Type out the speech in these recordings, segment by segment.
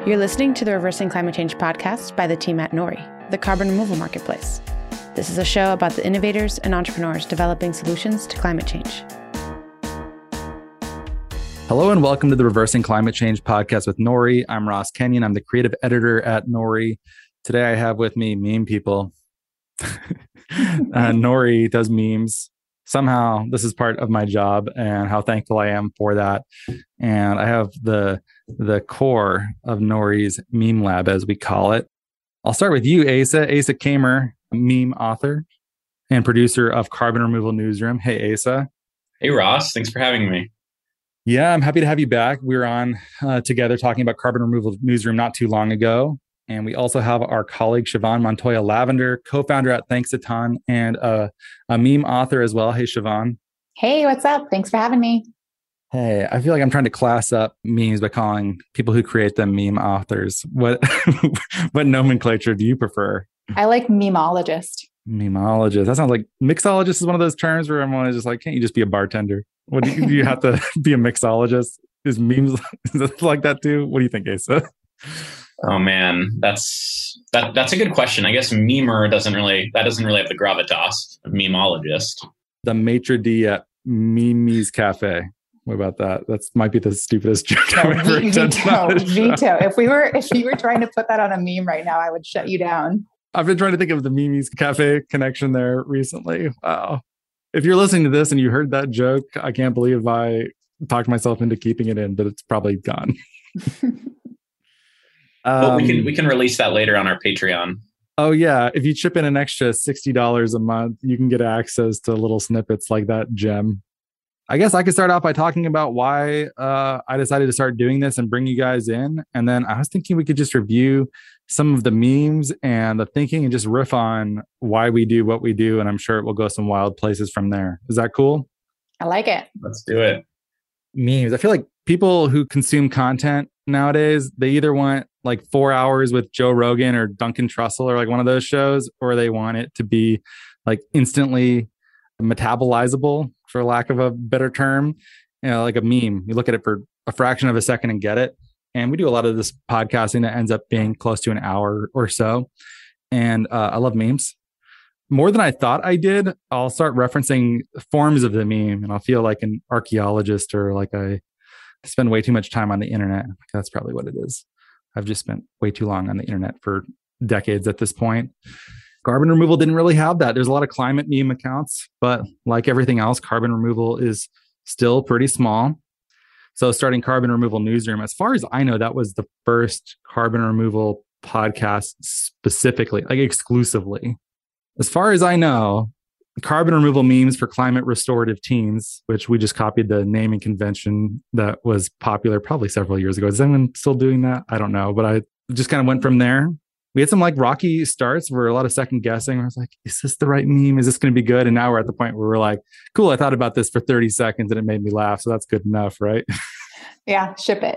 You're listening to the Reversing Climate Change podcast by the team at Nori, the carbon removal marketplace. This is a show about the innovators and entrepreneurs developing solutions to climate change. Hello and welcome to the Reversing Climate Change podcast with Nori. I'm Ross Kenyon. I'm the creative editor at Nori. Today I have with me meme people. Nori does memes. Somehow this is part of my job and how thankful I am for that. And I have the core of Nori's meme lab, as we call it. I'll start with you, Asa. Asa Kamer, meme author and producer of Carbon Removal Newsroom. Hey, Asa. Hey, Ross. Thanks for having me. Yeah, I'm happy to have you back. We were on together talking about Carbon Removal Newsroom not too long ago. And we also have our colleague, Siobhan Montoya Lavender, co-founder at Thanks a Ton and a meme author as well. Hey, Siobhan. Hey, what's up? Thanks for having me. Hey, I feel like I'm trying to class up memes by calling people who create them meme authors. What nomenclature do you prefer? I like memologist. Memologist. That sounds like mixologist is one of those terms where I'm always just like, can't you just be a bartender? What do you have to be a mixologist? Is memes like that too? What do you think, Asa? Oh man, that's a good question. I guess memer doesn't really have the gravitas of memologist. The maitre d' at Mimi's Cafe. What about that? That might be the stupidest joke I've ever done. Veto. If you were trying to put that on a meme right now, I would shut you down. I've been trying to think of the Mimi's Cafe connection there recently. Wow. If you're listening to this and you heard that joke, I can't believe I talked myself into keeping it in, but it's probably gone. Well, we can release that later on our Patreon. Oh yeah, if you chip in an extra $60 a month, you can get access to little snippets like that gem. I guess I could start off by talking about why I decided to start doing this and bring you guys in. And then I was thinking we could just review some of the memes and the thinking and just riff on why we do what we do. And I'm sure it will go some wild places from there. Is that cool? I like it. Let's do it. Memes. I feel like people who consume content nowadays, they either want like 4 hours with Joe Rogan or Duncan Trussell or like one of those shows, or they want it to be like instantly metabolizable, for lack of a better term, like a meme. You look at it for a fraction of a second and get it. And we do a lot of this podcasting that ends up being close to an hour or so. And I love memes. More than I thought I did, I'll start referencing forms of the meme and I'll feel like an archaeologist or like I spend way too much time on the internet. That's probably what it is. I've just spent way too long on the internet for decades at this point. Carbon removal didn't really have that. There's a lot of climate meme accounts, but like everything else, carbon removal is still pretty small. So starting Carbon Removal Newsroom, as far as I know, that was the first carbon removal podcast specifically, like exclusively. As far as I know, carbon removal memes for climate restorative teens, which we just copied the naming convention that was popular probably several years ago. Is anyone still doing that? I don't know, but I just kind of went from there. We had some like rocky starts where a lot of second guessing. I was like, is this the right meme? Is this going to be good? And now we're at the point where we're like, cool, I thought about this for 30 seconds and it made me laugh. So that's good enough, right? Yeah, ship it.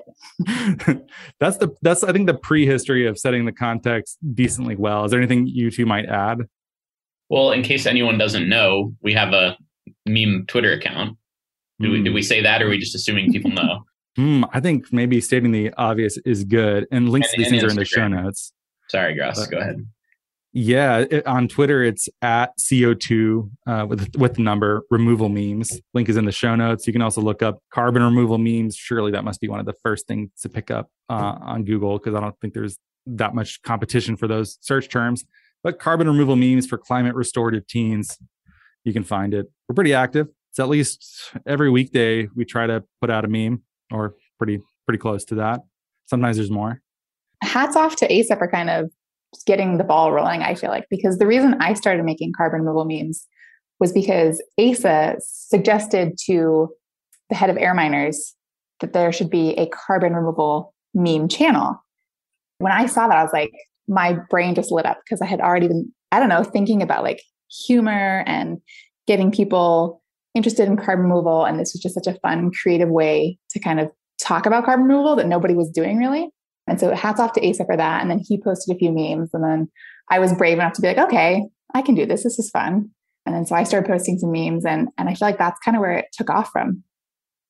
That's I think the prehistory of setting the context decently well. Is there anything you two might add? Well, in case anyone doesn't know, we have a meme Twitter account. Did we say that, or are we just assuming people know? I think maybe stating the obvious is good. And links to these things are in the show notes. Sorry, Gross, go ahead. Yeah, on Twitter, it's at CO2 with the number removal memes. Link is in the show notes. You can also look up carbon removal memes. Surely that must be one of the first things to pick up on Google, because I don't think there's that much competition for those search terms. But carbon removal memes for climate restorative teens, you can find it. We're pretty active. It's at least every weekday we try to put out a meme, or pretty close to that. Sometimes there's more. Hats off to Asa for kind of getting the ball rolling, I feel like, because the reason I started making carbon removal memes was because Asa suggested to the head of Air Miners that there should be a carbon removal meme channel. When I saw that, I was like, my brain just lit up because I had already been, thinking about like humor and getting people interested in carbon removal. And this was just such a fun, creative way to kind of talk about carbon removal that nobody was doing really. And so hats off to Asa for that. And then he posted a few memes. And then I was brave enough to be like, okay, I can do this. This is fun. And then so I started posting some memes and I feel like that's kind of where it took off from.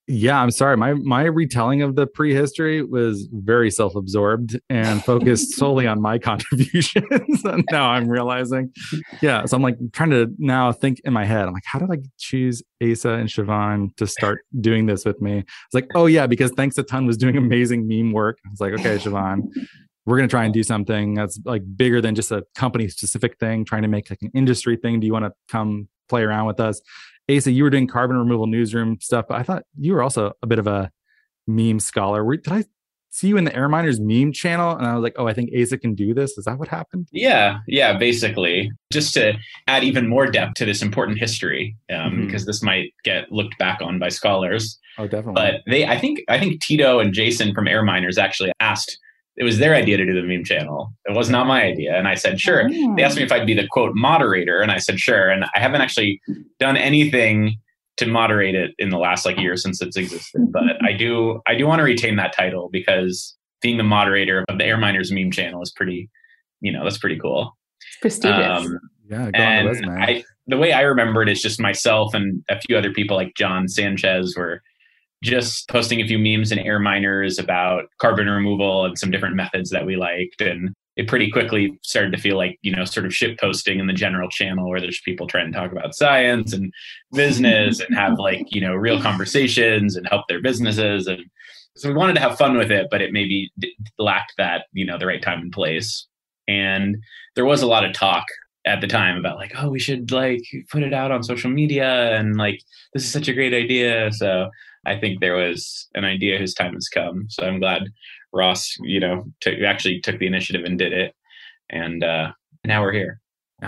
Yeah, I'm sorry. My retelling of the prehistory was very self-absorbed and focused solely on my contributions. And now I'm realizing, yeah. So I'm like trying to now think in my head. I'm like, how did I choose Asa and Siobhan to start doing this with me? It's like, oh yeah, because Thanks a Ton was doing amazing meme work. I was like, okay, Siobhan, we're gonna try and do something that's like bigger than just a company specific thing. Trying to make like an industry thing. Do you want to come play around with us? Asa, you were doing carbon removal newsroom stuff, but I thought you were also a bit of a meme scholar. Did I see you in the Air Miners meme channel? And I was like, oh, I think Asa can do this. Is that what happened? Yeah, basically. Just to add even more depth to this important history, because this might get looked back on by scholars. Oh, definitely. But I think Tito and Jason from Air Miners actually asked. It was their idea to do the meme channel. It was not my idea. And I said, sure. They asked me if I'd be the quote moderator. And I said, sure. And I haven't actually done anything to moderate it in the last year since it's existed. But I do want to retain that title because being the moderator of the Air Miners meme channel is pretty, that's pretty cool. It's prestigious. Yeah. Go on the resume. The way I remember it is just myself and a few other people like John Sanchez were just posting a few memes in Air Miners about carbon removal and some different methods that we liked. And it pretty quickly started to feel like, sort of shit posting in the general channel where there's people trying to talk about science and business and have real conversations and help their businesses. And so we wanted to have fun with it, but it maybe lacked that, the right time and place. And there was a lot of talk at the time about we should put it out on social media and this is such a great idea. So I think there was an idea whose time has come. So I'm glad Ross, actually took the initiative and did it. And now we're here.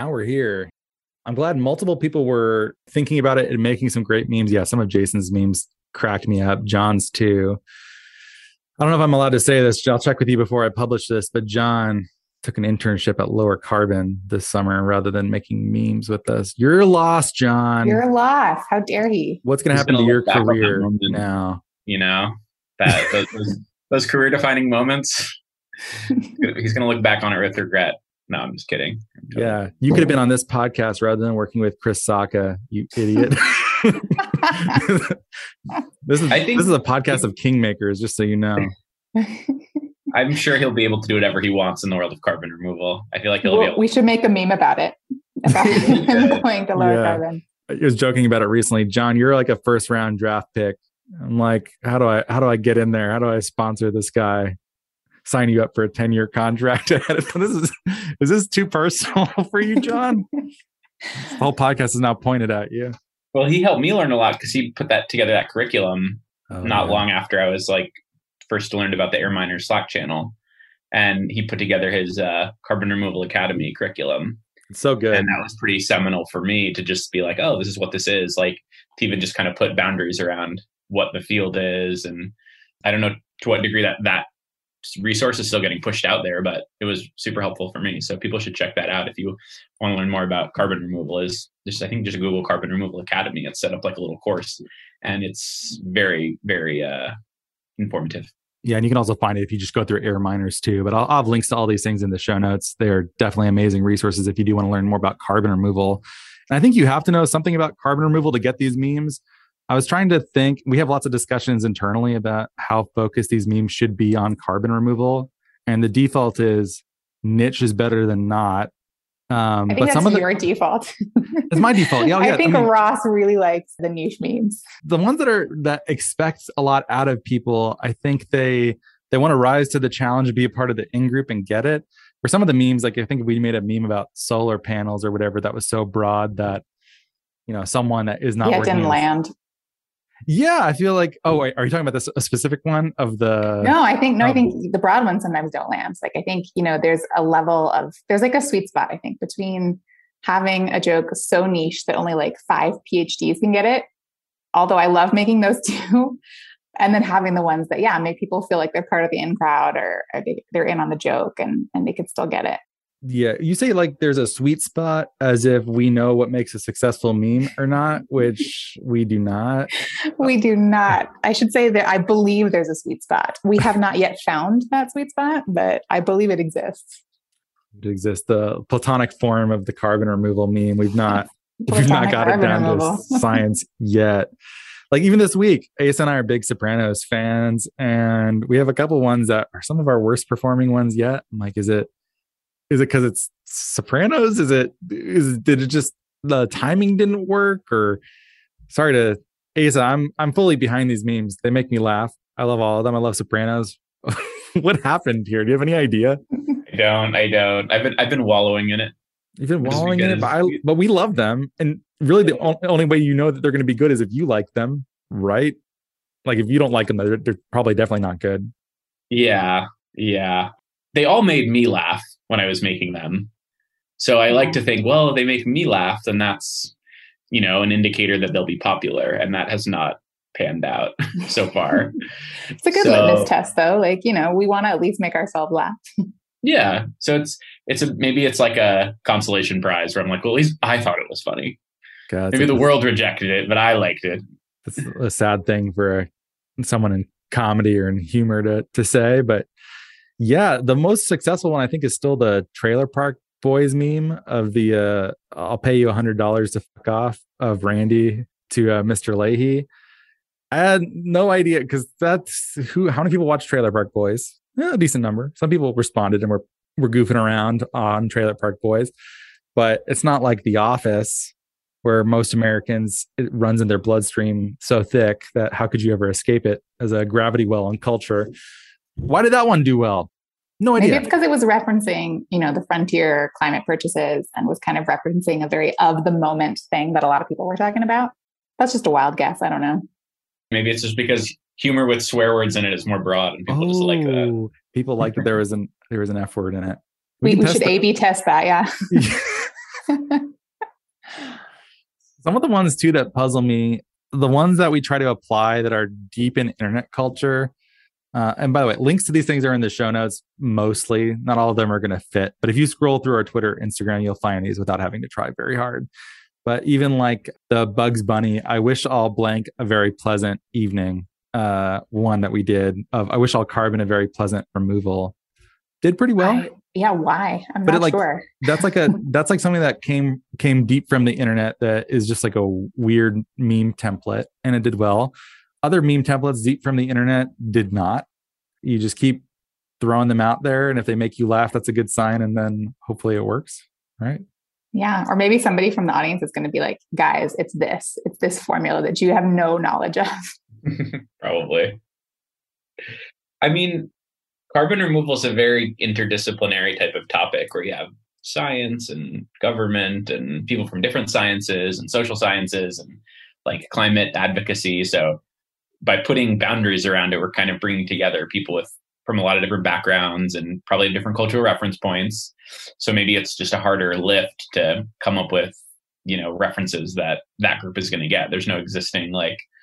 I'm glad multiple people were thinking about it and making some great memes. Yeah, some of Jason's memes cracked me up. John's too. I don't know if I'm allowed to say this. I'll check with you before I publish this, but John took an internship at Lower Carbon this summer rather than making memes with us. You're lost, John. You're lost. How dare he? What's going to happen to your career now? That those career-defining moments. He's going to look back on it with regret. No, I'm just kidding. Yeah, you could have been on this podcast rather than working with Chris Sacca, you idiot. This is a podcast of kingmakers, just so you know. I'm sure he'll be able to do whatever he wants in the world of carbon removal. I feel like we should make a meme about it. About him going to Lower Carbon. I was joking about it recently. John, you're like a first round draft pick. I'm like, how do I get in there? How do I sponsor this guy? Sign you up for a 10-year contract ahead of time. Is this too personal for you, John? The whole podcast is now pointed at you. Well, he helped me learn a lot because he put together that curriculum long after I was first learned about the Air Miners Slack channel. And he put together his Carbon Removal Academy curriculum. It's so good. And that was pretty seminal for me to just be like, oh, this is what this is. To even just kind of put boundaries around what the field is. And I don't know to what degree that resource is still getting pushed out there, but it was super helpful for me. So people should check that out if you want to learn more about carbon removal. I think just Google Carbon Removal Academy. It's set up like a little course, and it's very, very informative. Yeah, and you can also find it if you just go through Air Miners too. But I'll have links to all these things in the show notes. They're definitely amazing resources if you do want to learn more about carbon removal. And I think you have to know something about carbon removal to get these memes. I was trying to think, we have lots of discussions internally about how focused these memes should be on carbon removal. And the default is niche is better than not. I think that's your default. It's my default. Yeah, I think Ross really likes the niche memes. The ones that expect a lot out of people, I think they want to rise to the challenge and be a part of the in-group and get it. For some of the memes, I think we made a meme about solar panels or whatever that was so broad that, someone that is not working. It didn't land. Yeah, I feel like. Oh, wait, are you talking about a specific one of the? No, I think the broad ones sometimes don't land. I think there's a level of a sweet spot. I think between having a joke so niche that only 5 PhDs can get it. Although I love making those too, and then having the ones that make people feel like they're part of the in crowd or they're in on the joke and they could still get it. Yeah, you say there's a sweet spot as if we know what makes a successful meme or not, which we do not. We do not. I should say that I believe there's a sweet spot. We have not yet found that sweet spot, but I believe it exists. It exists. The platonic form of the carbon removal meme. We've not got it down to science yet. Like even this week, Ace and I are big Sopranos fans, and we have a couple ones that are some of our worst performing ones yet. I'm like, is it because it's Sopranos? Did it just the timing didn't work? Or sorry to Asa, I'm fully behind these memes. They make me laugh. I love all of them. I love Sopranos. What happened here? Do you have any idea? I don't. I've been wallowing in it. You've been wallowing in it, but we love them. And really, the only way you know that they're going to be good is if you like them, right? Like if you don't like them, they're probably definitely not good. Yeah. They all made me laugh when I was making them. So I like to think, well, if they make me laugh, then that's, an indicator that they'll be popular. And that has not panned out so far. It's a good litmus test, though. Like, we want to at least make ourselves laugh. Yeah. So maybe it's like a consolation prize where I'm like, well, at least I thought it was funny. God, maybe the world rejected it, but I liked it. It's a sad thing for someone in comedy or in humor to say, but yeah, the most successful one I think is still the Trailer Park Boys meme of the I'll pay you $100 to fuck off of Randy to Mr. Leahy. I had no idea because that's how many people watch Trailer Park Boys? A decent number. Some people responded and were goofing around on Trailer Park Boys, but it's not like The Office where most Americans, it runs in their bloodstream so thick that how could you ever escape it as a gravity well on culture? Why did that one do well? No idea. Maybe it's because it was referencing, the frontier climate purchases and was kind of referencing a very of the moment thing that a lot of people were talking about. That's just a wild guess. I don't know. Maybe it's just because humor with swear words in it is more broad and people just like that. People like that there was an F word in it. We should A/B test that, yeah. Some of the ones too that puzzle me, the ones that we try to apply that are deep in internet culture. And by the way, links to these things are in the show notes mostly. Not all of them are going to fit. But if you scroll through our Twitter, Instagram, you'll find these without having to try very hard. But even like the Bugs Bunny, I wish all blank a very pleasant evening. One that we did of I wish all carbon a very pleasant removal did pretty well. Why? I'm not sure. That's like something that came deep from the internet that is just like a weird meme template, and it did well. Other meme templates deep from the internet did not. You just keep throwing them out there, and if they make you laugh, that's a good sign, and then hopefully it works, right? Yeah, or maybe somebody from the audience is going to be like, guys, it's this formula that you have no knowledge of. Probably. I mean, carbon removal is a very interdisciplinary type of topic where you have science and government and people from different sciences and social sciences and like climate advocacy. So by putting boundaries around it, we're kind of bringing together people from a lot of different backgrounds and probably different cultural reference points. So maybe it's just a harder lift to come up with, references that group is going to get. There's no existing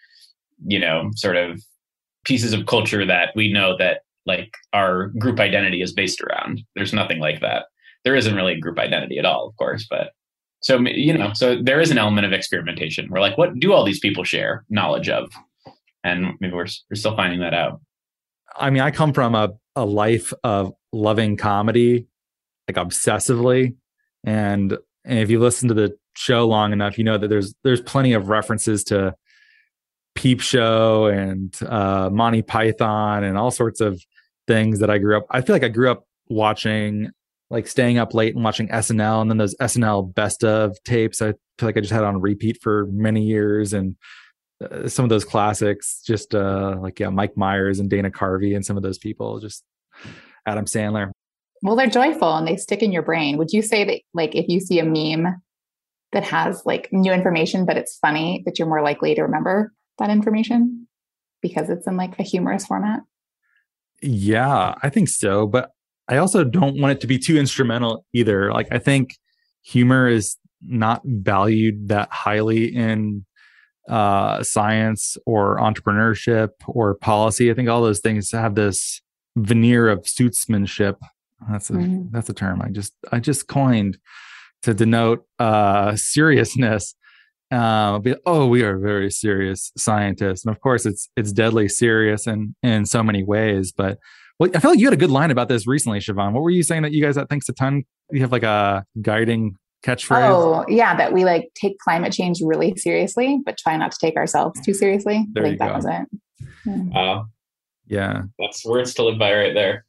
sort of pieces of culture that we know that like our group identity is based around. There's nothing like that. There isn't really a group identity at all, of course, but so there is an element of experimentation. We're like, what do all these people share knowledge of? And maybe we're still finding that out. I mean, I come from a life of loving comedy, like obsessively. And if you listen to the show long enough, you know that there's plenty of references to Peep Show and Monty Python and all sorts of things that I grew up. I feel like I grew up watching, like staying up late and watching SNL, and then those SNL best of tapes. I feel like I just had on repeat for many years, and some of those classics, just Mike Myers and Dana Carvey and some of those people, just Adam Sandler. Well, they're joyful and they stick in your brain. Would you say that, like, if you see a meme that has like new information, but it's funny, that you're more likely to remember that information because it's in like a humorous format? Yeah, I think so. But I also don't want it to be too instrumental either. Like, I think humor is not valued that highly in science or entrepreneurship or policy. I think all those things have this veneer of suitsmanship. That's a term I just coined to denote seriousness. We are very serious scientists, and of course it's deadly serious in so many ways. But I feel like you had a good line about this recently, Siobhan. What were you saying that you guys at Thanks a Ton? You have like a guiding catchphrase? Oh, yeah, that we like take climate change really seriously, but try not to take ourselves too seriously. There I think you that go. was it. Yeah. Yeah. That's words to live by right there.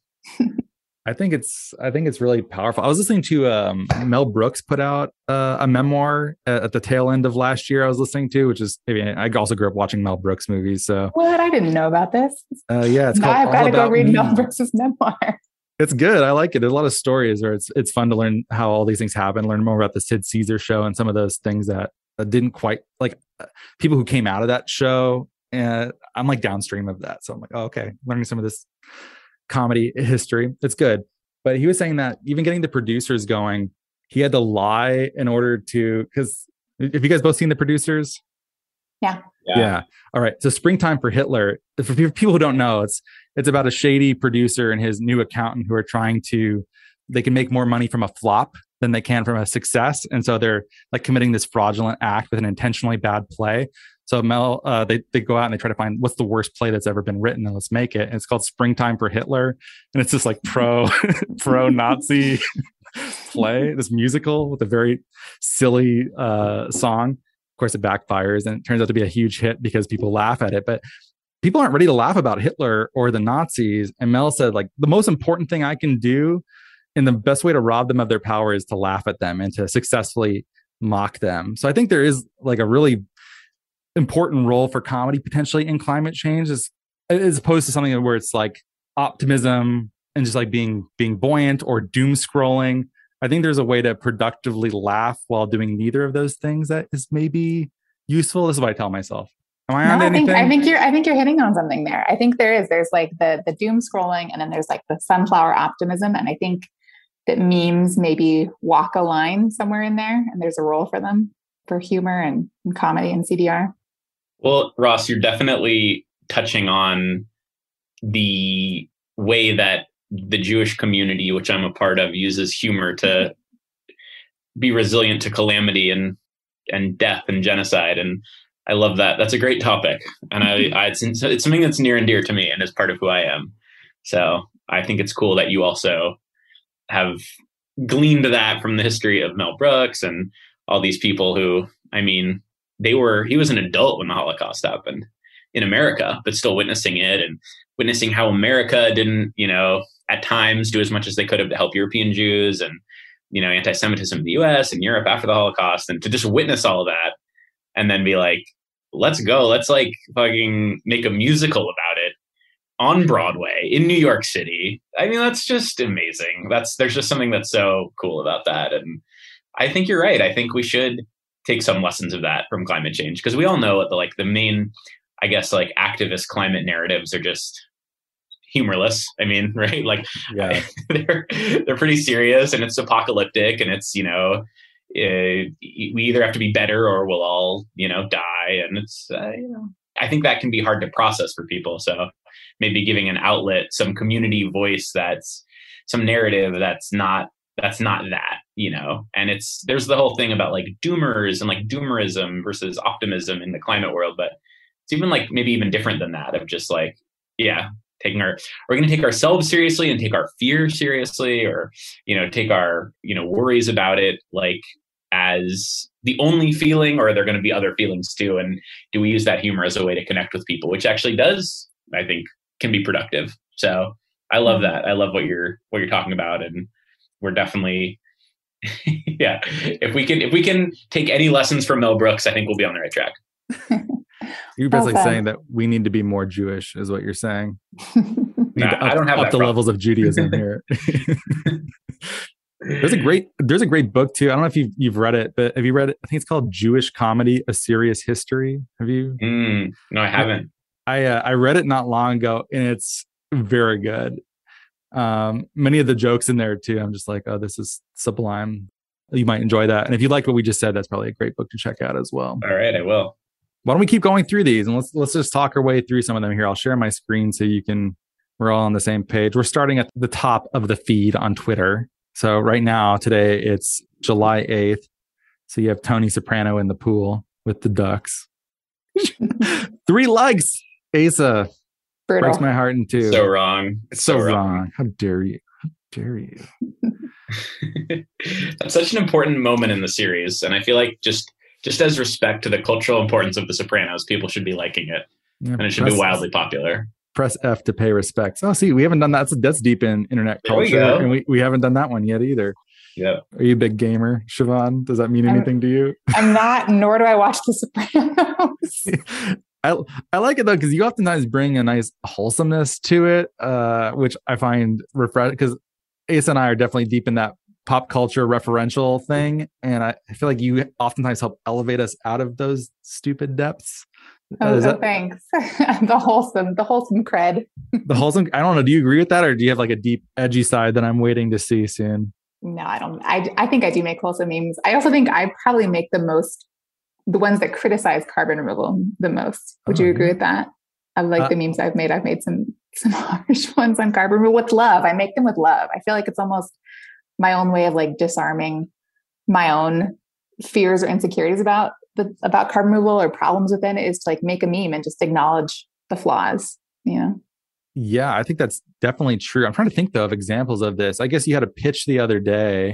I think it's really powerful. I was listening to Mel Brooks put out a memoir at the tail end of last year. I was listening to, which is maybe I also grew up watching Mel Brooks movies. So What? I didn't know about this. yeah, it's Now called I've got All to go About read Me. Mel Brooks's memoir. It's good. I like it. There's a lot of stories where it's fun to learn how all these things happen, learn more about the Sid Caesar show and some of those things that didn't quite like people who came out of that show. And I'm like downstream of that. So I'm like, oh, okay, learning some of this comedy history. It's good. But he was saying that even getting the producers going, he had to lie in order to, because have you guys both seen The Producers? Yeah. All right. So Springtime for Hitler, for people who don't know, it's about a shady producer and his new accountant who are they can make more money from a flop than they can from a success. And so they're like committing this fraudulent act with an intentionally bad play. So Mel, they go out and they try to find what's the worst play that's ever been written and let's make it. And it's called Springtime for Hitler. And it's this like pro Nazi play, this musical with a very silly song. Of course, it backfires and it turns out to be a huge hit because people laugh at it. But people aren't ready to laugh about Hitler or the Nazis. And Mel said, like, the most important thing I can do and the best way to rob them of their power is to laugh at them and to successfully mock them. So I think there is like a really important role for comedy potentially in climate change as opposed to something where it's like optimism and just like being buoyant or doom scrolling. I think there's a way to productively laugh while doing neither of those things that is maybe useful. This is what I tell myself. Am I on anything? I think you're hitting on something there. I think there's like the doom scrolling and then there's like the sunflower optimism. And I think that memes maybe walk a line somewhere in there and there's a role for them for humor and comedy and CDR. Well, Ross, you're definitely touching on the way that the Jewish community, which I'm a part of, uses humor to be resilient to calamity and death and genocide. And I love that. That's a great topic. And it's something that's near and dear to me and is part of who I am. So I think it's cool that you also have gleaned that from the history of Mel Brooks and all these people who, I mean, he was an adult when the Holocaust happened in America, but still witnessing it and witnessing how America didn't, at times do as much as they could have to help European Jews and, anti-Semitism in the US and Europe after the Holocaust, and to just witness all of that and then be like, let's go, let's like fucking make a musical about it on Broadway in New York City. I mean, that's just amazing. There's just something that's so cool about that. And I think you're right. I think we should take some lessons of that from climate change, because we all know what the main, I guess, like activist climate narratives are just humorless. I mean, right? Like, yeah. they're pretty serious and it's apocalyptic and it's, we either have to be better or we'll all, die. And it's, I think that can be hard to process for people. So maybe giving an outlet, some community voice, that's some narrative that's not that, and there's the whole thing about like doomers and like doomerism versus optimism in the climate world. But it's even like maybe even different than that, of just like, yeah, we're going to take ourselves seriously and take our fear seriously, or, take our, worries about it, like as the only feeling, or are there going to be other feelings too? And do we use that humor as a way to connect with people, which actually does, I think, can be productive. So I love that. I love what you're talking about. And we're definitely, yeah. If we can take any lessons from Mel Brooks, I think we'll be on the right track. You're basically saying that we need to be more Jewish, is what you're saying. I don't have up the levels of Judaism here. There's a great book too. I don't know if you've read it, but have you read it? I think it's called Jewish Comedy: A Serious History. Have you? No, I haven't. I read it not long ago, and it's very good. Many of the jokes in there too, I'm just like, oh, this is sublime. You might enjoy that. And if you like what we just said, that's probably a great book to check out as well. All right, I will. Why don't we keep going through these, and let's just talk our way through some of them here. I'll share my screen so we're all on the same page. We're starting at the top of the feed on Twitter. So right now, today, it's July 8th. So you have Tony Soprano in the pool with the Ducks. 3 likes. Asa. Brutal. Breaks my heart in two. So wrong. It's so wrong. How dare you? How dare you? That's such an important moment in the series. And I feel like just as respect to the cultural importance of The Sopranos, people should be liking it. Yeah, and it should be wildly popular. Press F to pay respects. Oh, see, we haven't done that. That's deep in internet culture. And we haven't done that one yet either. Yeah. Are you a big gamer, Siobhan? Does that mean anything to you? I'm not, nor do I watch The Sopranos. I like it though, because you oftentimes bring a nice wholesomeness to it, which I find refreshing, because Asa and I are definitely deep in that pop culture referential thing. And I feel like you oftentimes help elevate us out of those stupid depths. Thanks. the wholesome cred. The wholesome, I don't know. Do you agree with that? Or do you have like a deep, edgy side that I'm waiting to see soon? No, I don't. I think I do make wholesome memes. I also think I probably make the ones that criticize carbon removal the most. Would you agree with that? I like the memes I've made. I've made some harsh ones on carbon removal with love. I make them with love. I feel like it's almost my own way of like disarming my own fears or insecurities about carbon removal or problems within it, is to like make a meme and just acknowledge the flaws. Yeah, I think that's definitely true. I'm trying to think though of examples of this. I guess you had a pitch the other day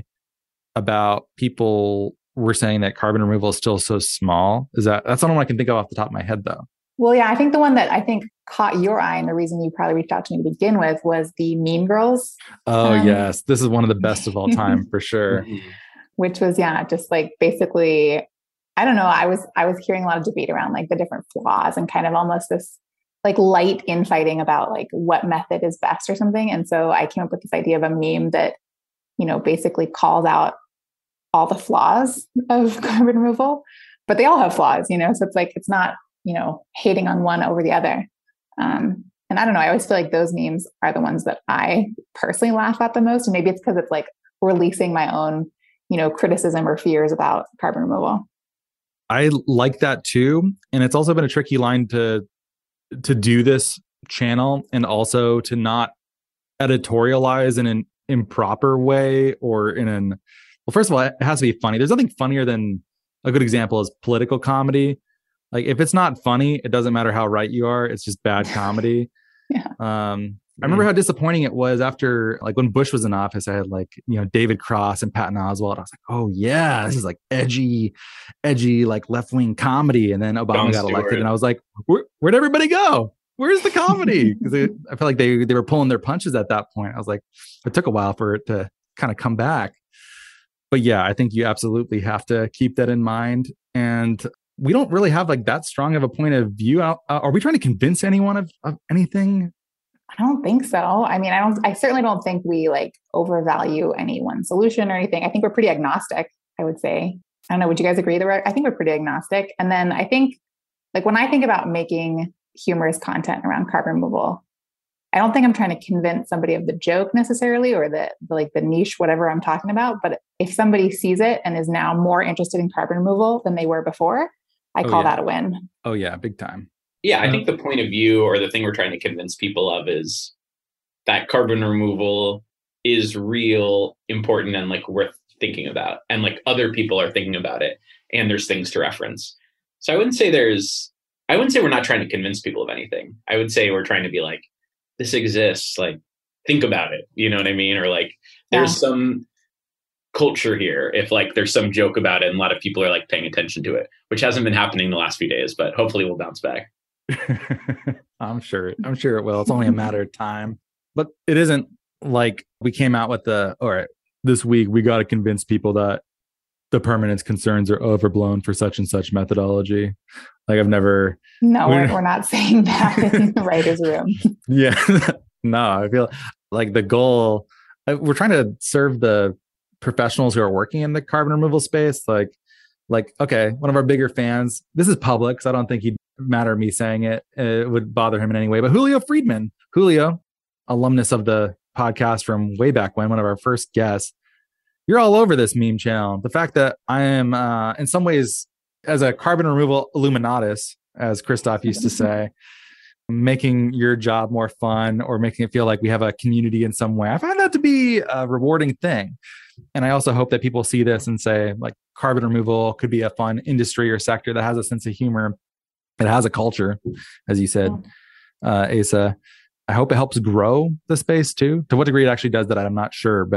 about people were saying that carbon removal is still so small. That's not one I can think of off the top of my head though. Well, yeah, I think the one that I think caught your eye and the reason you probably reached out to me to begin with was the Mean Girls. Oh, yes. This is one of the best of all time for sure. Which was, just like basically, I don't know. I was hearing a lot of debate around like the different flaws and kind of almost this like light infighting about like what method is best or something. And so I came up with this idea of a meme that, basically calls out all the flaws of carbon removal, but they all have flaws, so it's like, it's not, hating on one over the other. And I don't know, I always feel like those memes are the ones that I personally laugh at the most. And maybe it's because it's like releasing my own, criticism or fears about carbon removal. I like that too. And it's also been a tricky line to do this channel and also to not editorialize in an improper way or well, first of all, it has to be funny. There's nothing funnier than, a good example is political comedy. Like if it's not funny, it doesn't matter how right you are. It's just bad comedy. Yeah. I remember how disappointing it was after, like when Bush was in office, I had like, David Cross and Patton Oswalt. I was like, oh yeah, this is like edgy, like left-wing comedy. And then Obama got elected and I was like, where'd everybody go? Where's the comedy? Because I feel like they were pulling their punches at that point. I was like, it took a while for it to kind of come back. But yeah, I think you absolutely have to keep that in mind. And we don't really have like that strong of a point of view. Are we trying to convince anyone of anything? I don't think so. I mean, I certainly don't think we like overvalue any one solution or anything. I think we're pretty agnostic, I would say. I don't know. Would you guys agree? I think we're pretty agnostic. And then I think like when I think about making humorous content around carbon removal, I don't think I'm trying to convince somebody of the joke necessarily or the niche, whatever I'm talking about. But if somebody sees it and is now more interested in carbon removal than they were before, I call that a win. Oh yeah, big time. Yeah, I think the point of view or the thing we're trying to convince people of is that carbon removal is real, important, and like worth thinking about. And like other people are thinking about it and there's things to reference. So I wouldn't say we're not trying to convince people of anything. I would say we're trying to be like, this exists, like think about it. You know what I mean? Or like there's some culture here. If like there's some joke about it and a lot of people are like paying attention to it, which hasn't been happening the last few days, but hopefully we'll bounce back. I'm sure it will. It's only a matter of time. But it isn't like we came out with all right, this week we got to convince people that the permanence concerns are overblown for such and such methodology. Like I've never. No, we're not saying that in the writer's room. Yeah. No, I feel like the goal, we're trying to serve the professionals who are working in the carbon removal space. Like, okay, one of our bigger fans, this is public, so I don't think he'd matter me saying it. It would bother him in any way. But Julio Friedman, alumnus of the podcast from way back when, one of our first guests, you're all over this meme channel. The fact that I am, in some ways, as a carbon removal illuminatus, as Christoph used to say, making your job more fun or making it feel like we have a community in some way, I find that to be a rewarding thing. And I also hope that people see this and say, like, carbon removal could be a fun industry or sector that has a sense of humor. It has a culture, as you said, Asa. I hope it helps grow the space too. To what degree it actually does that, I'm not sure. But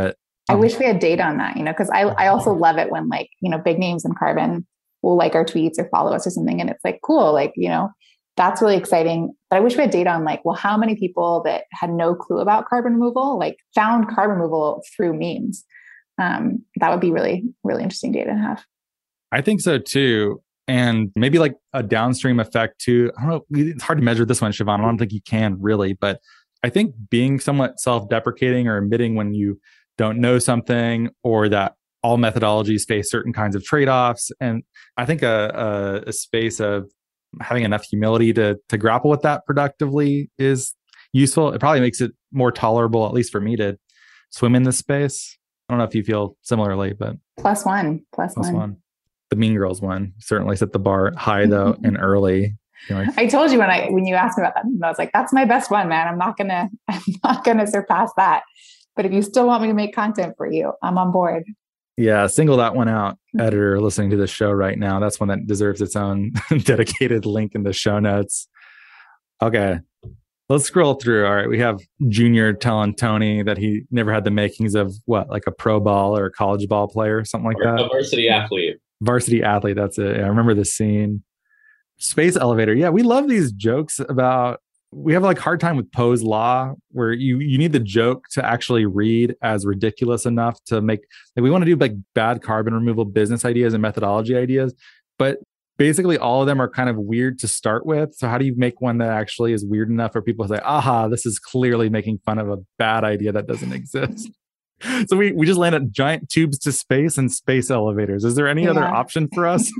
I wish we had data on that, because I also love it when like, big names in carbon will like our tweets or follow us or something. And it's like, cool, like, that's really exciting. But I wish we had data on like, well, how many people that had no clue about carbon removal, like found carbon removal through memes? That would be really, really interesting data to have. I think so too. And maybe like a downstream effect too. I don't know. It's hard to measure this one, Siobhan. I don't think you can really, but I think being somewhat self-deprecating or admitting when you don't know something, or that all methodologies face certain kinds of trade-offs. And I think a space of having enough humility to grapple with that productively is useful. It probably makes it more tolerable, at least for me, to swim in this space. I don't know if you feel similarly, but plus one. The Mean Girls one certainly set the bar high though and early. Like, I told you when you asked me about that, I was like, that's my best one, man. I'm not gonna surpass that. But if you still want me to make content for you, I'm on board. Yeah, single that one out, editor listening to the show right now. That's one that deserves its own dedicated link in the show notes. Okay, let's scroll through. All right, we have Junior telling Tony that he never had the makings of like a pro ball or a college ball player, something like that. A varsity athlete. Varsity athlete, that's it. Yeah, I remember the scene. Space elevator. Yeah, we love these jokes about, we have like hard time with Poe's law, where you need the joke to actually read as ridiculous enough to make, like, we want to do like bad carbon removal business ideas and methodology ideas, but basically all of them are kind of weird to start with. So how do you make one that actually is weird enough for people to say, aha, this is clearly making fun of a bad idea that doesn't exist? So we just land at giant tubes to space and space elevators. Is there any other option for us?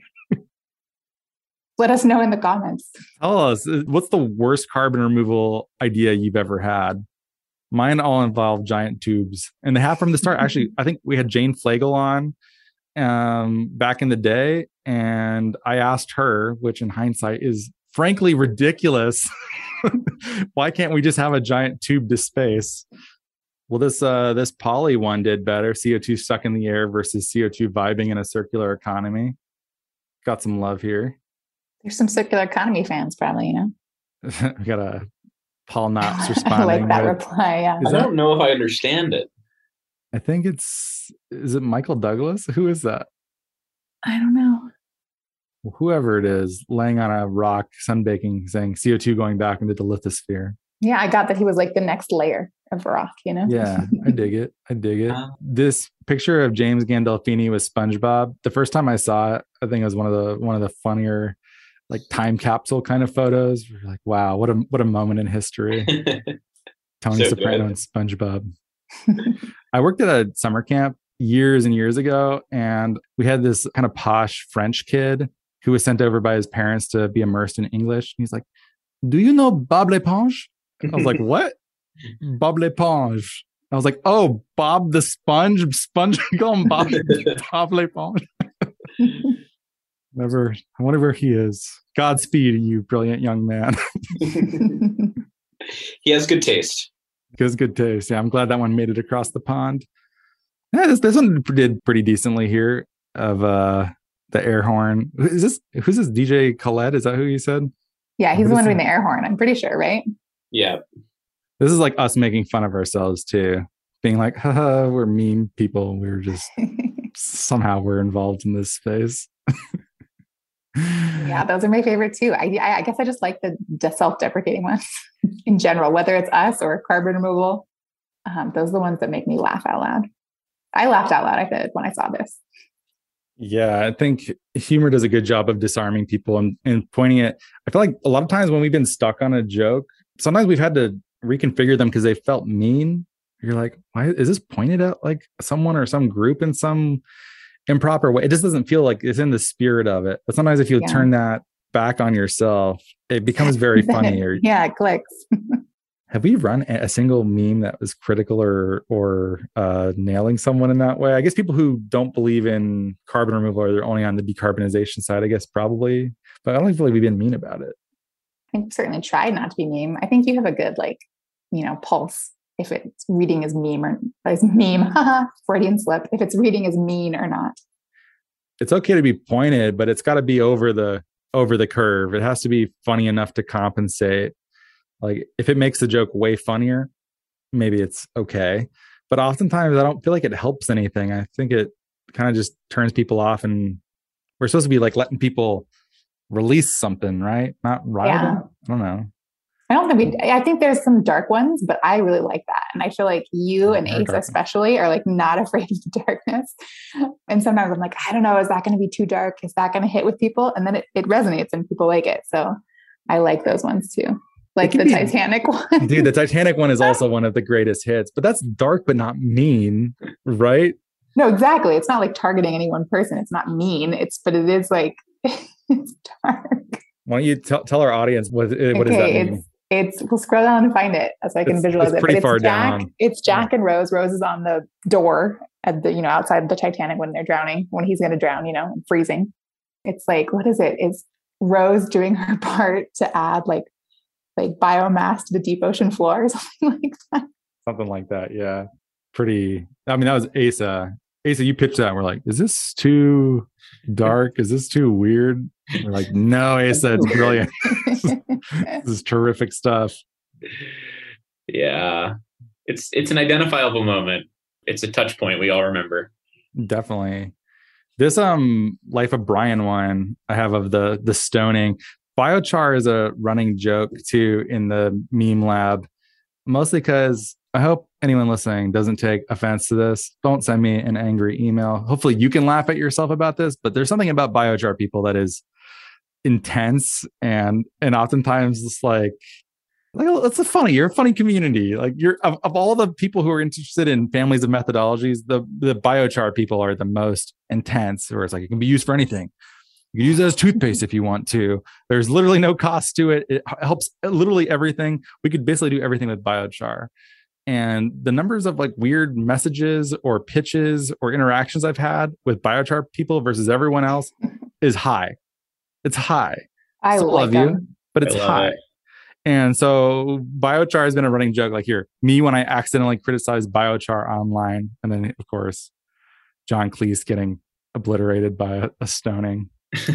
Let us know in the comments. Tell us, what's the worst carbon removal idea you've ever had? Mine all involve giant tubes. And they have from the start. Actually, I think we had Jane Flagle on back in the day. And I asked her, which in hindsight is frankly ridiculous. Why can't we just have a giant tube to space? Well, this poly one did better. CO2 stuck in the air versus CO2 vibing in a circular economy. Got some love here. There's some circular economy fans, probably, We got a Paul Knopps responding. I like that reply. Yeah. I don't know if I understand it. I think is it Michael Douglas? Who is that? I don't know. Whoever it is, laying on a rock, sunbaking, saying CO2 going back into the lithosphere. Yeah, I got that he was like the next layer of rock, Yeah, I dig it. This picture of James Gandolfini with SpongeBob, the first time I saw it, I think it was one of the funnier, like, time capsule kind of photos. We're like, wow, what a moment in history. Tony Soprano and SpongeBob. I worked at a summer camp years and years ago, and we had this kind of posh French kid who was sent over by his parents to be immersed in English. He's like, do you know Bob l'Éponge? I was like, what? Bob l'Éponge. I was like, oh, Bob the Sponge? Sponge going Bob l'Éponge. I wonder where he is. Godspeed, you brilliant young man. He has good taste. He has good taste. Yeah, I'm glad that one made it across the pond. Yeah, this one did pretty decently here of the air horn. Who's this DJ Khaled? Is that who you said? Yeah, he's the one doing the air horn, I'm pretty sure, right? Yeah. This is like us making fun of ourselves too. Being like, haha, we're meme people. We're just somehow we're involved in this space. Yeah, those are my favorite too. I guess I just like the self-deprecating ones in general, whether it's us or carbon removal. Those are the ones that make me laugh out loud. I laughed out loud, I said, when I saw this. Yeah, I think humor does a good job of disarming people and pointing it. I feel like a lot of times when we've been stuck on a joke, sometimes we've had to reconfigure them because they felt mean. You're like, why is this pointed at like someone or some group in some improper way? It just doesn't feel like it's in the spirit of it. But sometimes if you turn that back on yourself, it becomes very funny. Yeah, it clicks. Have we run a single meme that was critical or nailing someone in that way? I guess people who don't believe in carbon removal or they're only on the decarbonization side, I guess probably. But I don't feel like we've been mean about it. I think we've certainly tried not to be meme. I think you have a good pulse if it's reading as meme or as meme, Freudian slip, if it's reading as mean or not. It's okay to be pointed, but it's got to be over the curve. It has to be funny enough to compensate. Like if it makes the joke way funnier, maybe it's okay. But oftentimes I don't feel like it helps anything. I think it kind of just turns people off, and we're supposed to be like letting people release something, right? Not riot. Yeah. I don't know. I think there's some dark ones, but I really like that. And I feel like you and Ace especially are like not afraid of the darkness. And sometimes I'm like, I don't know, is that going to be too dark? Is that going to hit with people? And then it resonates and people like it. So I like those ones too. Like the Titanic one. Dude, the Titanic one is also one of the greatest hits, but that's dark but not mean, right? No, exactly. It's not like targeting any one person. It's not mean. But it is like, it's dark. Why don't you tell our audience what does that mean? We'll scroll down and find it so I can visualize it. Pretty far down. It's Jack and Rose. Rose is on the door at the, outside the Titanic when they're drowning, when he's going to drown, and freezing. It's like, what is it? Is Rose doing her part to add like biomass to the deep ocean floor or something like that? Something like that. Yeah. Pretty. I mean, that was Asa. Asa, you pitched that. And we're like, is this too dark? Is this too weird? We're like, no, Asa, it's brilliant. This is terrific stuff. Yeah. It's an identifiable moment. It's a touch point we all remember. Definitely. This Life of Brian one I have of the stoning. Biochar is a running joke too in the meme lab, mostly because I hope anyone listening doesn't take offense to this. Don't send me an angry email. Hopefully you can laugh at yourself about this, but there's something about biochar people that is intense and oftentimes it's like it's you're a funny community. Like you're of all the people who are interested in families of methodologies, the biochar people are the most intense, where it's like it can be used for anything. You can use it as toothpaste if you want to. There's literally no cost to it. It helps literally everything. We could basically do everything with biochar. And the numbers of like weird messages or pitches or interactions I've had with biochar people versus everyone else is high. It's high. I love you, but it's high. And so biochar has been a running joke. Like here, me when I accidentally criticize biochar online, and then of course, John Cleese getting obliterated by a stoning.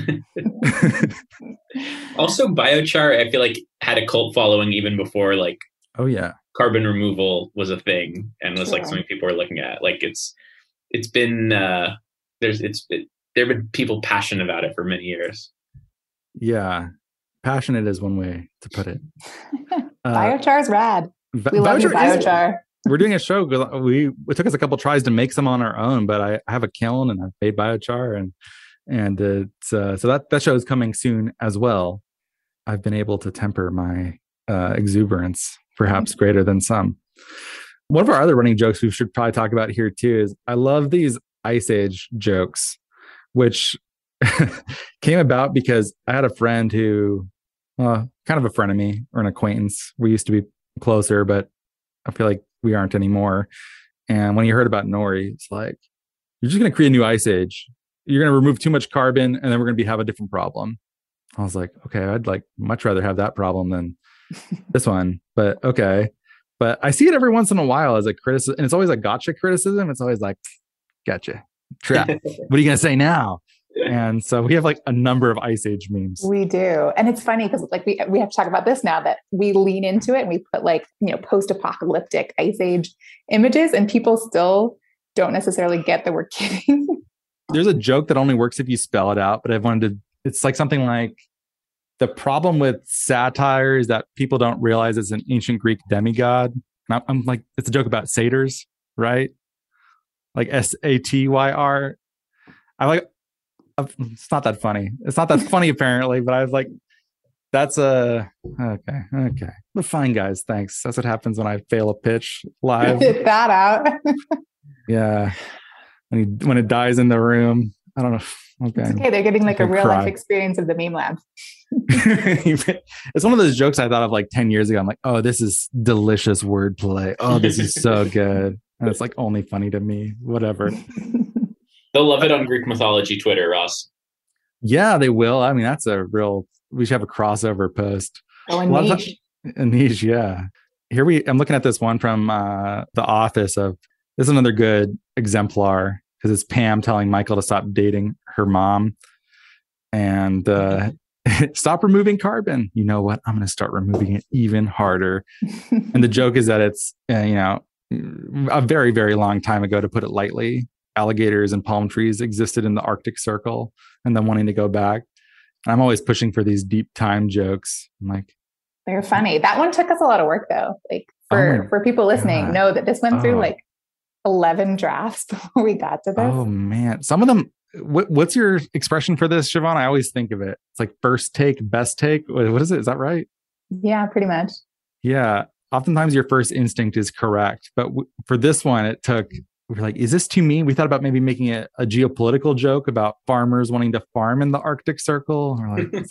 Also, biochar, I feel like had a cult following even before like carbon removal was a thing and was like something people were looking at. Like it's been there have been people passionate about it for many years. Yeah, passionate is one way to put it. Biochar's rad. We love biochar. We're doing a show. It took us a couple tries to make some on our own, but I have a kiln and I've made biochar and it's so that show is coming soon as well. I've been able to temper my exuberance, perhaps greater than some. One of our other running jokes we should probably talk about here too is I love these Ice Age jokes, which came about because I had a friend who, kind of a friend of me or an acquaintance. We used to be closer, but I feel like we aren't anymore. And when he heard about Nori, it's like, you're just going to create a new Ice Age. You're going to remove too much carbon, and then we're going to have a different problem. I was like, okay, I'd like much rather have that problem than this one, but okay. But I see it every once in a while as a criticism, and it's always a gotcha criticism. It's always like, gotcha, trap. What are you going to say now? And so we have like a number of Ice Age memes. We do. And it's funny because like we have to talk about this now that we lean into it and we put like, post-apocalyptic Ice Age images and people still don't necessarily get that we're kidding. There's a joke that only works if you spell it out, but it's like something like the problem with satire is that people don't realize it's an ancient Greek demigod. And I'm like, it's a joke about satyrs, right? Like Satyr. It's not that funny. It's not that funny apparently, but I was like, that's okay. But fine, guys. Thanks. That's what happens when I fail a pitch live. Get that out. Yeah. When it dies in the room. I don't know. Okay. It's okay. They're getting like a real life experience of the meme lab. It's one of those jokes I thought of like 10 years ago. I'm like, oh, this is delicious wordplay. Oh, this is so good. And it's like only funny to me. Whatever. They'll love it on Greek mythology Twitter, Ross. Yeah, they will. I mean, we should have a crossover post. Oh, a niche, yeah. I'm looking at this one from The Office this is another good exemplar because it's Pam telling Michael to stop dating her mom and stop removing carbon. You know what? I'm going to start removing it even harder. And the joke is that it's, a very, very long time ago, to put it lightly. Alligators and palm trees existed in the Arctic Circle, and then wanting to go back. And I'm always pushing for these deep time jokes. I'm like, they're funny. That one took us a lot of work though. Like for people listening, know that this went through like 11 drafts before we got to this. Oh man. Some of them, what's your expression for this, Siobhan? I always think of it. It's like first take, best take. What is it? Is that right? Yeah, pretty much. Yeah. Oftentimes your first instinct is correct. But for this one, we were like, is this too mean? We thought about maybe making a geopolitical joke about farmers wanting to farm in the Arctic Circle. And we're like,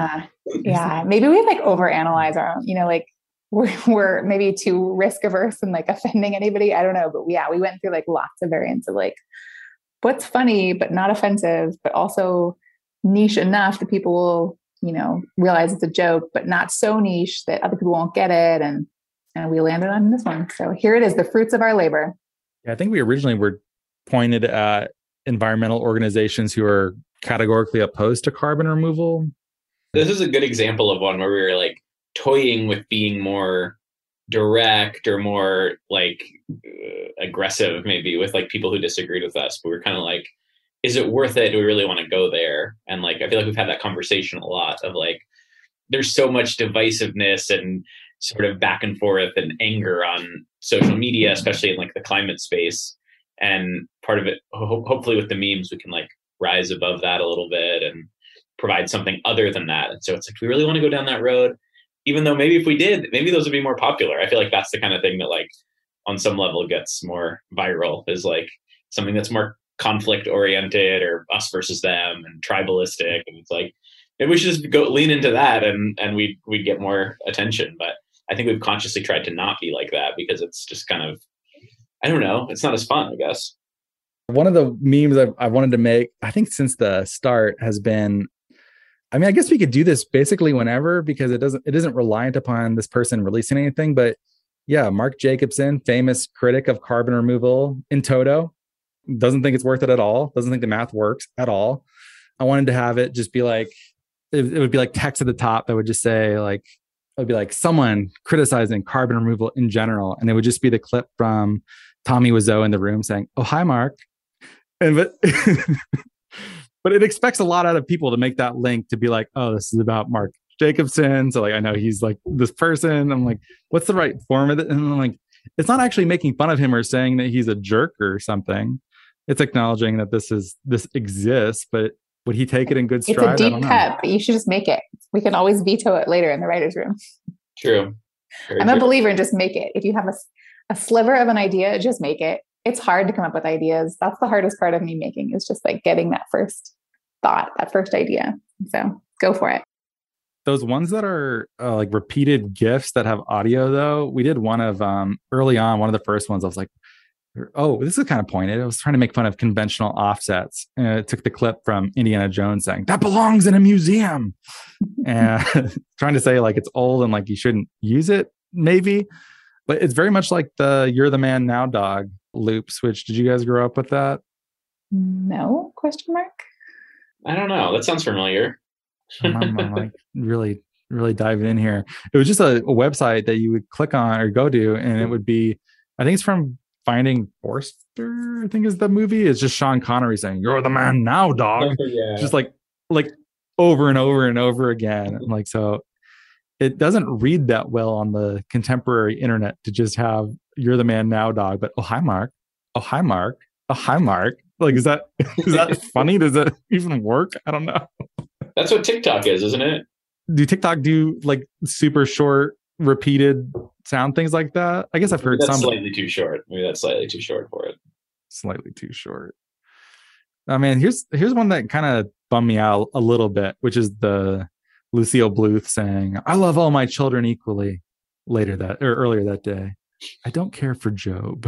yeah. Maybe we like overanalyze our own, like we're maybe too risk averse and like offending anybody. I don't know. But yeah, we went through like lots of variants of like what's funny, but not offensive, but also niche enough that people will, realize it's a joke, but not so niche that other people won't get it. And we landed on this one. So here it is, the fruits of our labor. Yeah, I think we originally were pointed at environmental organizations who are categorically opposed to carbon removal. This is a good example of one where we were like toying with being more direct or more like aggressive, maybe with like people who disagreed with us. But we're kind of like, is it worth it? Do we really want to go there? And like, I feel like we've had that conversation a lot of like, there's so much divisiveness and sort of back and forth and anger on social media, especially in like the climate space. And part of it, hopefully with the memes, we can like rise above that a little bit and provide something other than that. And so it's like, we really want to go down that road, even though maybe if we did, maybe those would be more popular. I feel like that's the kind of thing that like on some level gets more viral, is like something that's more conflict oriented or us versus them and tribalistic. And it's like, maybe we should just go lean into that and we'd get more attention. But I think we've consciously tried to not be like that because it's just kind of, I don't know, it's not as fun, I guess. One of the memes I wanted to make, I think since the start, has been, I mean, I guess we could do this basically whenever because it isn't reliant upon this person releasing anything. But yeah, Mark Jacobson, famous critic of carbon removal in toto, doesn't think it's worth it at all. Doesn't think the math works at all. I wanted to have it just be like, it would be like text at the top that would just say like, it would be like someone criticizing carbon removal in general. And it would just be the clip from Tommy Wiseau in the room saying, "Oh, hi, Mark." But it expects a lot out of people to make that link to be like, oh, this is about Mark Jacobson. So like, I know he's like this person. I'm like, what's the right form of it? And I'm like, it's not actually making fun of him or saying that he's a jerk or something. It's acknowledging that this exists, but would he take it in good stride? It's a deep cut, but you should just make it. We can always veto it later in the writer's room. True. I'm a believer in just make it. If you have a sliver of an idea, just make it. It's hard to come up with ideas. That's the hardest part of me making, is just like getting that first thought, that first idea. So go for it. Those ones that are like repeated GIFs that have audio, though, we did one of early on, one of the first ones. I was like, oh, this is kind of pointed. I was trying to make fun of conventional offsets. And it took the clip from Indiana Jones saying, "That belongs in a museum." And trying to say like it's old and like you shouldn't use it, maybe. But it's very much like the "You're the Man Now" dog loops, which, did you guys grow up with that? No? Question mark? I don't know. That sounds familiar. I'm like really diving in here. It was just a website that you would click on or go to, and it would be, I think it's from Finding Forrester, I think is the movie. It's just Sean Connery saying, "You're the man now, dog." Yeah. Just like over and over and over again. And like, so it doesn't read that well on the contemporary internet to just have "You're the man now, dog," but "Oh, hi, Mark. Oh, hi, Mark. Oh, hi, Mark." Like, is that funny? Does it even work? I don't know. That's what TikTok is, isn't it? Do TikTok do like super short, repeated sound things like that? I guess I've heard that's some. Slightly too short. Maybe that's slightly too short for it. Slightly too short. I mean, here's one that kind of bummed me out a little bit, which is the Lucille Bluth saying, "I love all my children equally." Earlier that day, "I don't care for Job."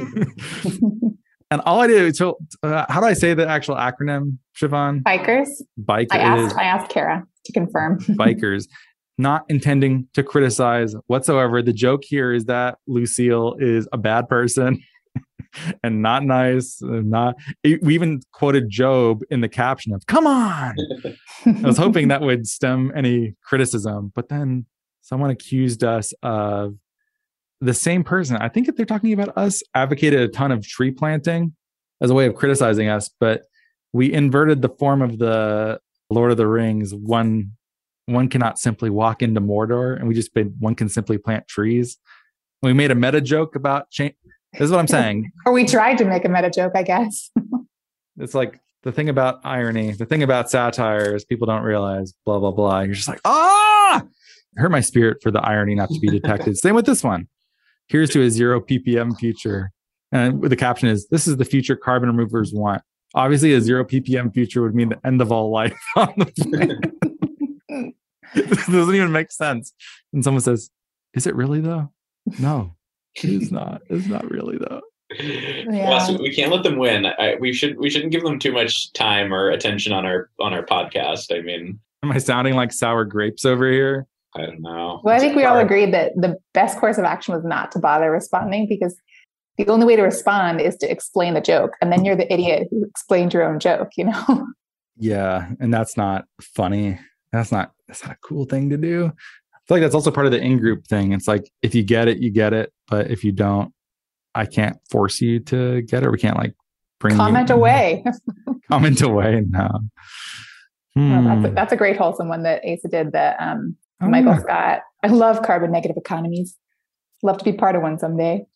And all I did, so how do I say the actual acronym, Siobhan? Bikers. Bikers. I asked Kara to confirm. Bikers. Not intending to criticize whatsoever. The joke here is that Lucille is a bad person and not nice. We even quoted Job in the caption of "Come on." I was hoping that would stem any criticism, but then someone accused us of the same person, I think if they're talking about us, advocated a ton of tree planting as a way of criticizing us, but we inverted the form of the Lord of the Rings. One cannot simply walk into Mordor, and we just made one can simply plant trees. We made a meta joke about change. This is what I'm saying. Or we tried to make a meta joke, I guess. It's like the thing about irony, the thing about satire is people don't realize blah, blah, blah. You're just like, it hurt my spirit for the irony not to be detected. Same with this one. Here's to a 0 ppm future. And the caption is, this is the future carbon removers want. Obviously, a 0 ppm future would mean the end of all life on the planet. This doesn't even make sense. And someone says, is it really though? No, it's not. It's not really though. Yeah. Well, so we can't let them win. We shouldn't give them too much time or attention on our podcast. I mean, am I sounding like sour grapes over here? I don't know. Well, I think we all agreed that the best course of action was not to bother responding, because the only way to respond is to explain the joke, and then you're the idiot who explained your own joke. Yeah, and that's not funny. That's not a cool thing to do. I feel like that's also part of the in-group thing. It's like, if you get it, you get it. But if you don't, I can't force you to get it. We can't like bring comment away. Comment away. No. Well, that's a great wholesome one that Asa did. That Michael Scott. I love carbon negative economies. Love to be part of one someday.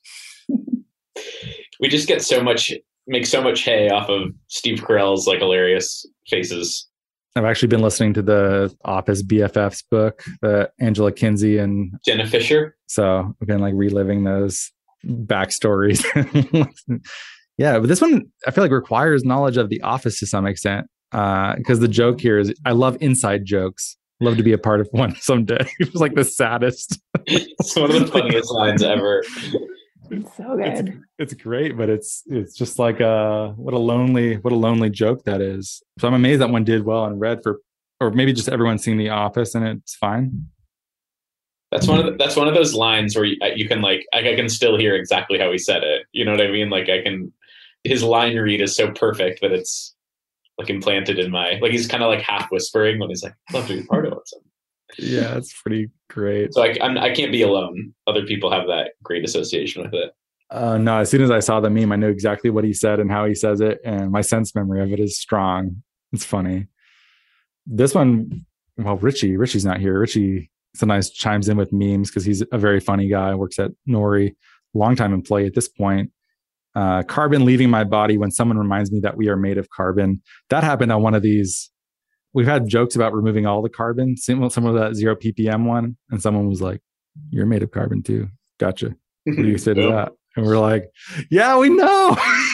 We just get make so much hay off of Steve Carell's like hilarious faces. I've actually been listening to the Office BFFs book, the Angela Kinsey and Jenna Fisher. So I've been like reliving those backstories. Yeah, but this one I feel like requires knowledge of The Office to some extent, because the joke here is, I love inside jokes. Love to be a part of one someday. It was like the saddest. It's one of the funniest lines ever. It's so good. It's great, but it's just like what a lonely joke that is. So I'm amazed that one did well and read for, or maybe just everyone's seen The Office and it's fine. That's one of those lines where you can like I can still hear exactly how he said it. You know what I mean? Like his line read is so perfect that it's like implanted in my, like he's kind of like half whispering when he's like, "Love to be part of it." Yeah, it's pretty great. So I can't be alone. Other people have that great association with it. No, as soon as I saw the meme, I knew exactly what he said and how he says it, and my sense memory of it is strong. It's funny. This one, well, Richie's not here. Richie sometimes chimes in with memes because he's a very funny guy, works at Nori, longtime employee at this point. Carbon leaving my body when someone reminds me that we are made of carbon. That happened on one of these. We've had jokes about removing all the carbon, some of that 0 ppm one, and someone was like, "You're made of carbon too." Gotcha. What do you say to that? And we're like, "Yeah, we know."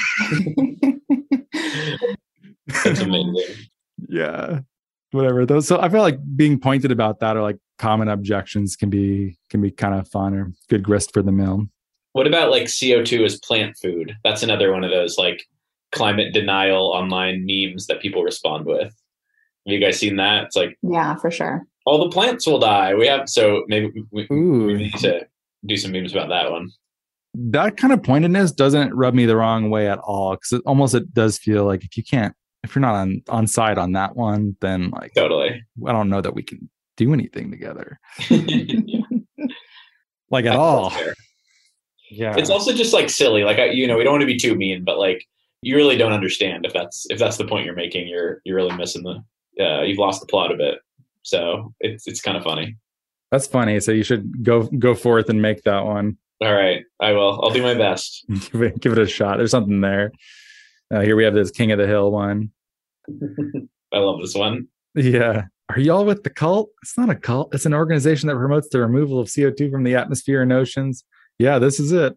That's amazing. Yeah, whatever. Those. So I feel like being pointed about that, or like common objections, can be kind of fun or good grist for the mill. What about like CO2 as plant food? That's another one of those like climate denial online memes that people respond with. Have you guys seen that? It's like, yeah, for sure. All the plants will die. Maybe we need to do some memes about that one. That kind of pointedness doesn't rub me the wrong way at all, because it does feel like if you're not on side on that one, then like totally. I don't know that we can do anything together. Yeah. Like at all. Yeah. It's also just like silly. Like we don't want to be too mean, but like you really don't understand if that's the point you're making. You're really missing you've lost the plot a bit. So it's kind of funny. That's funny. So you should go forth and make that one. All right, I will. I'll do my best. Give it a shot. There's something there. Here we have this King of the Hill one. I love this one. Yeah. Are y'all with the cult? It's not a cult. It's an organization that promotes the removal of CO2 from the atmosphere and oceans. Yeah, this is it.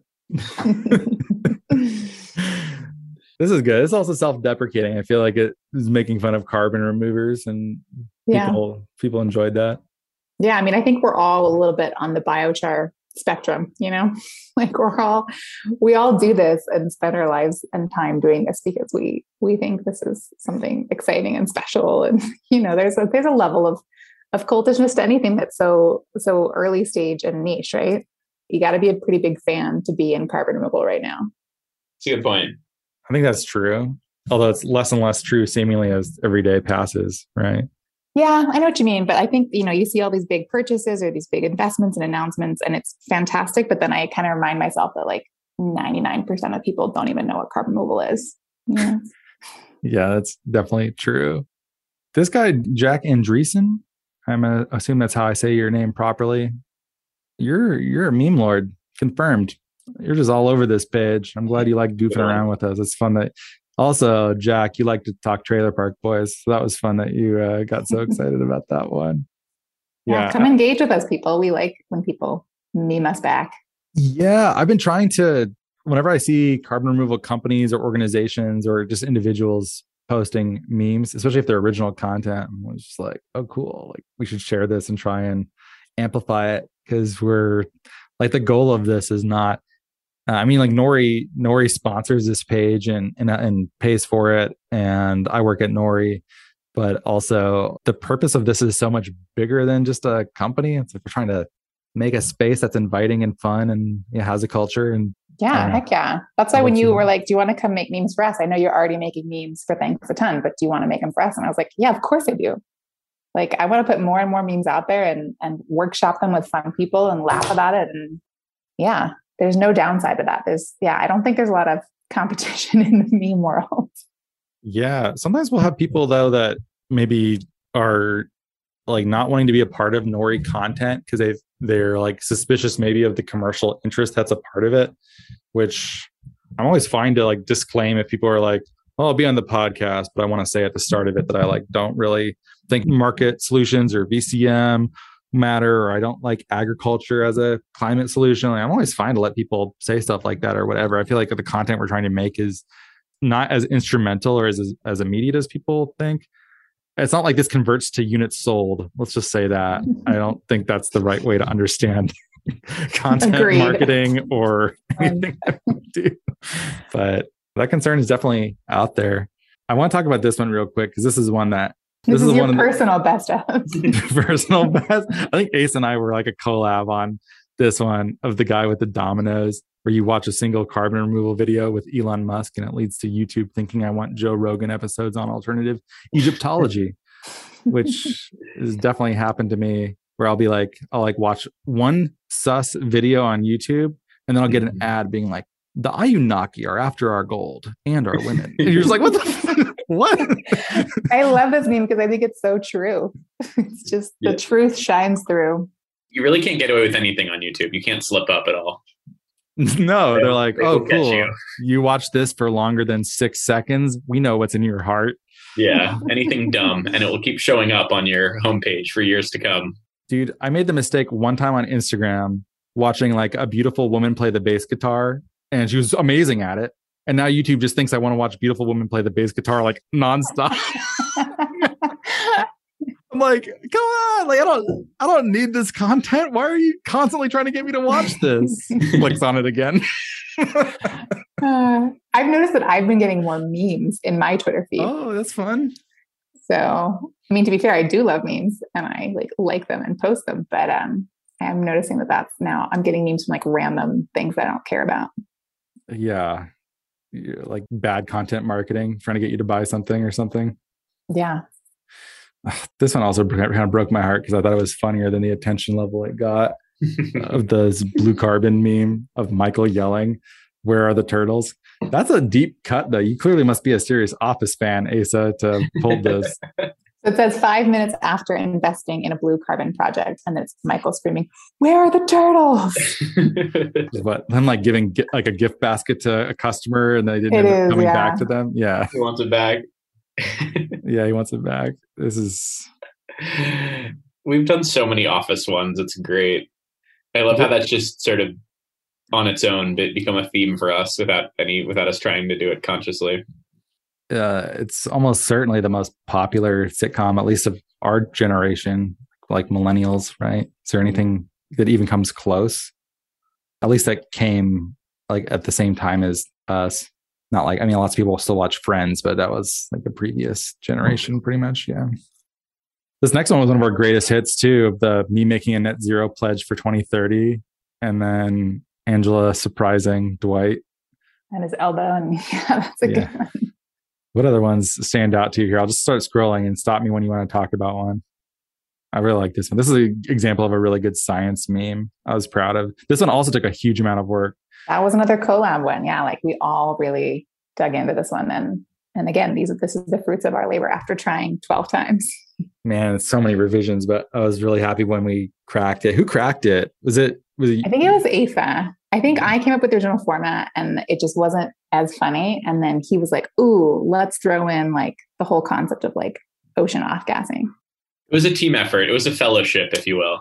This is good. It's also self-deprecating. I feel like it is making fun of carbon removers, and people enjoyed that. Yeah, I mean, I think we're all a little bit on the biochar spectrum, like we all do this and spend our lives and time doing this because we think this is something exciting and special. And, there's a level of cultishness to anything that's so early stage and niche, right? You got to be a pretty big fan to be in carbon removal right now. That's a good point. I think that's true. Although it's less and less true seemingly as every day passes, right? Yeah, I know what you mean. But I think, you see all these big purchases or these big investments and announcements, and it's fantastic. But then I kind of remind myself that like 99% of people don't even know what carbon removal is. Yeah. Yeah, that's definitely true. This guy, Jack Andreessen, I'm going to assume that's how I say your name properly. You're a meme lord, confirmed. You're just all over this page. I'm glad you like goofing around with us. It's fun that also, Jack, you like to talk Trailer Park Boys. So that was fun that you got so excited about that one. Yeah, come engage with us, people. We like when people meme us back. Yeah, I've been trying to, whenever I see carbon removal companies or organizations or just individuals posting memes, especially if they're original content, I'm just like, oh, cool. Like we should share this and try and amplify it, because we're like, the goal of this is not, like Nori sponsors this page and pays for it. And I work at Nori, but also the purpose of this is so much bigger than just a company. It's like we're trying to make a space that's inviting and fun and has a culture. And yeah, heck yeah. That's why when you were like, do you want to come make memes for us? I know you're already making memes for Thanks a Ton, but do you want to make them for us? And I was like, yeah, of course I do. Like, I want to put more and more memes out there and workshop them with fun people and laugh about it. And yeah, there's no downside to that. I don't think there's a lot of competition in the meme world. Yeah. Sometimes we'll have people though that maybe are like not wanting to be a part of Nori content because they're like suspicious maybe of the commercial interest that's a part of it, which I'm always fine to like disclaim if people are like, well, I'll be on the podcast, but I want to say at the start of it that I like don't really think market solutions or VCM matter, or I don't like agriculture as a climate solution. Like, I'm always fine to let people say stuff like that or whatever. I feel like the content we're trying to make is not as instrumental or as immediate as people think. It's not like this converts to units sold. Let's just say that. I don't think that's the right way to understand content marketing or anything that we do. But that concern is definitely out there. I want to talk about this one real quick because this is one that this is your personal best of. Personal best. I think Ace and I were like a collab on this one of the guy with the dominoes, where you watch a single carbon removal video with Elon Musk and it leads to YouTube thinking I want Joe Rogan episodes on alternative Egyptology, which has definitely happened to me, where I'll watch one sus video on YouTube and then I'll get an ad being like, the Anunnaki are after our gold and our women. And you're just like, what the what? I love this meme because I think it's so true. It's just the truth shines through. You really can't get away with anything on YouTube. You can't slip up at all. No, they're like, oh, cool. You watch this for longer than 6 seconds. We know what's in your heart. Yeah, anything dumb, and it will keep showing up on your homepage for years to come. Dude, I made the mistake one time on Instagram watching like a beautiful woman play the bass guitar, and she was amazing at it. And now YouTube just thinks I want to watch beautiful women play the bass guitar like nonstop. I'm like, come on, like I don't need this content. Why are you constantly trying to get me to watch this? Clicks on it again. I've noticed that I've been getting more memes in my Twitter feed. Oh, that's fun. So, I mean, to be fair, I do love memes and I like them and post them, but I'm noticing that's now I'm getting memes from like random things I don't care about. Yeah. Like bad content marketing, trying to get you to buy something or something. Yeah. This one also kind of broke my heart because I thought it was funnier than the attention level it got of the blue carbon meme of Michael yelling, "Where are the turtles?" That's a deep cut, though. You clearly must be a serious Office fan, Asa, to pull this. It says 5 minutes after investing in a blue carbon project, and it's Michael screaming, "Where are the turtles?" What? I'm like giving like a gift basket to a customer, and they didn't end up coming back to them. Yeah, he wants it back. Yeah, he wants it back. This is. We've done so many Office ones. It's great. I love how that's just sort of on its own become a theme for us without us trying to do it consciously. It's almost certainly the most popular sitcom, at least of our generation, like millennials, right? Is there anything that even comes close? At least that came like at the same time as us. Not like, I mean, lots of people still watch Friends, but that was like the previous generation pretty much. Yeah. This next one was one of our greatest hits too, of me making a net zero pledge for 2030. And then Angela surprising Dwight. And his elbow. And yeah, that's a good one. What other ones stand out to you here? I'll just start scrolling and stop me when you want to talk about one. I really like this one. This is an example of a really good science meme. I was proud of. This one also took a huge amount of work. That was another collab one. Yeah, like we all really dug into this one. And again, this is the fruits of our labor after trying 12 times. Man, it's so many revisions, but I was really happy when we cracked it. Who cracked it? Was it? I think it was Asa. I think I came up with the original format and it just wasn't as funny. And then he was like, ooh, let's throw in like the whole concept of like ocean off-gassing. It was a team effort. It was a fellowship, if you will.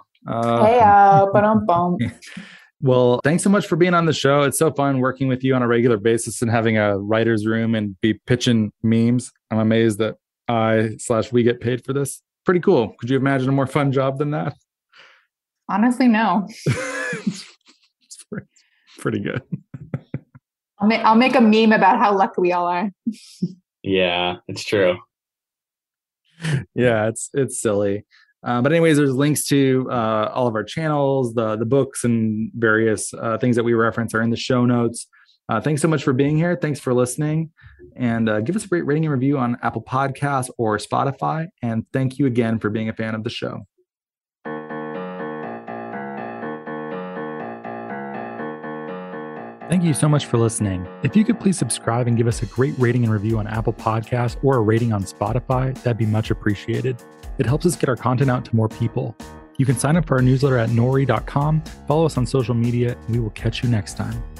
Well, thanks so much for being on the show. It's so fun working with you on a regular basis and having a writer's room and be pitching memes. I'm amazed that we get paid for this. Pretty cool. Could you imagine a more fun job than that? Honestly, no. It's pretty good. I'll make a meme about how lucky we all are. Yeah, it's true. Yeah, it's silly. But anyways, there's links to all of our channels, the books and various things that we reference are in the show notes. Thanks so much for being here. Thanks for listening. And give us a great rating and review on Apple Podcasts or Spotify. And thank you again for being a fan of the show. Thank you so much for listening. If you could please subscribe and give us a great rating and review on Apple Podcasts or a rating on Spotify, that'd be much appreciated. It helps us get our content out to more people. You can sign up for our newsletter at nori.com, follow us on social media, and we will catch you next time.